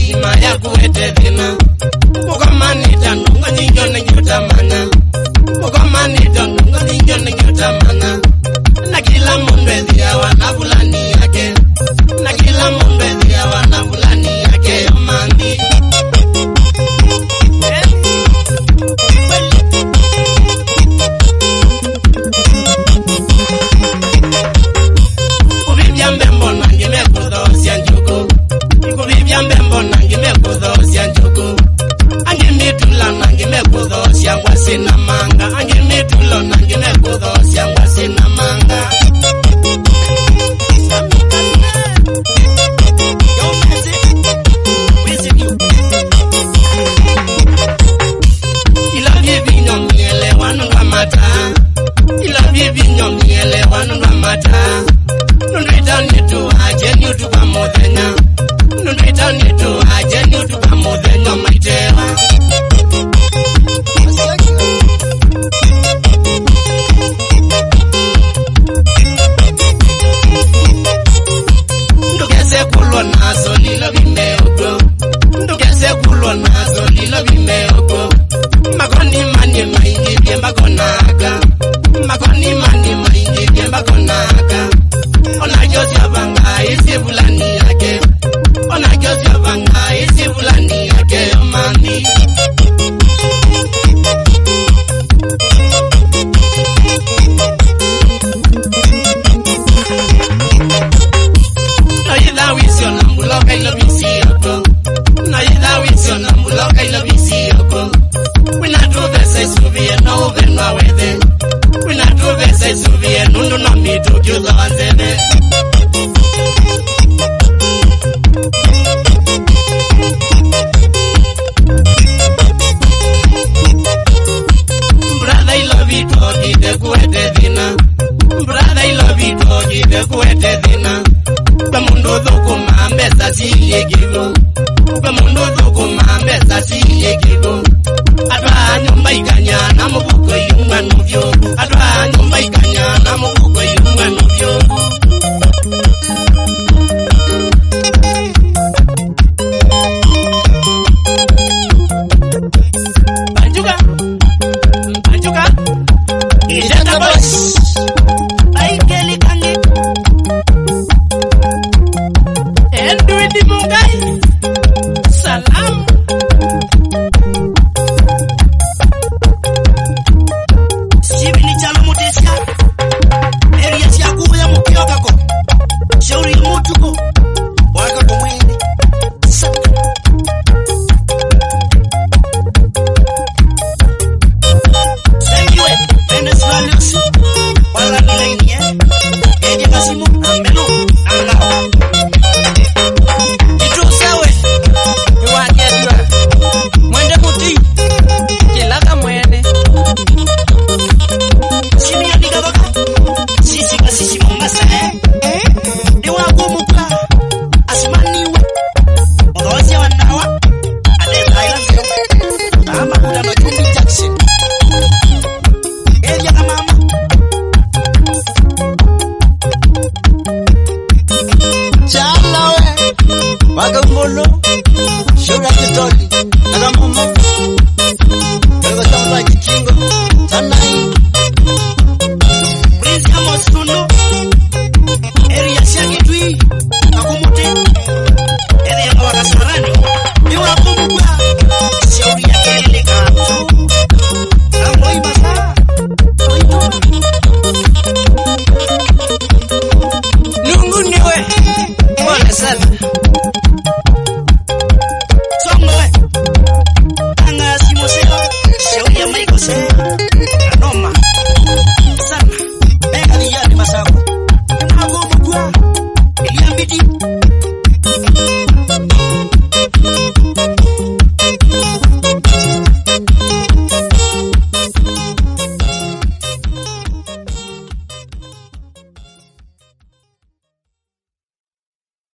sima ya kuete vina Mukamani tanunga ninyo ninyotamana Mukamani tanunga ninyo ninyotamana Na kila mumbezi ya wanavulani yake Na kila mumbezi ya wanavulani yake yomandi Kubibia mbembo nangi mekudhosia njuku Kubibia mbembo nangi mekudhosia njuku Angi mitula nangi mekudhosia ngwasi na manga Angi mitulo nangi mekudhosia ngwasi na manga Ila vivinyo miele wanunga mata Ila vivinyo miele wanunga mata Nunduita nitu aje nitu kwa muthenya Nunduita nitu aje nitu kwa muthenya maitewa Ndugese kulwa nazo lilo vimeoko Ndugese kulwa nazo lilo vimeoko Magoni mani maingi vye magonaka Magoni mani maingi vye magonaka Ona josi abanga isi vulani yake Ona josi abanga isi vulani yake yomandi Naida wisio na mbuloka ilo visiyoko Naida wisio na mbuloka ilo visiyoko Winatuvese suvie no uvenwa wethe Winatuvese suvie nundu no mitu kiuzo wanzene Brother I love you toki de kuete dhina Brother I love you toki de kuete dhina Kwa mundu dhuku maambesa siye gigo Kwa mundu dhuku maambesa siye gigo Atwa nyumba ikanya na mubuko yunga nuvyo Atwa nyumba ikanya na mubuko yunga nuvyo Banjuka Banjuka Ijata boss Aikeli kange Endwidi mungai Salam Sibini chalo muteska Eria siyakubu ya mukioka ko Shauri ya mutuko Waka kumwini Saka Sengiwe Venezuela Lucy Wala nilaini Eje kasimu Ambelu Angao Itusewe Iwanyedwa Mwende muti Kilaka mwene Simi ya diga baka Sisi ka sisi mongasa Diwa kumuka Asimaniwe Odose wanawa Adela ilanzio Ama kuda no Jumbi Jackson Eja kamama Chalawe Wagambolo Shura kitoli Nagamumo Kego tamla kikingo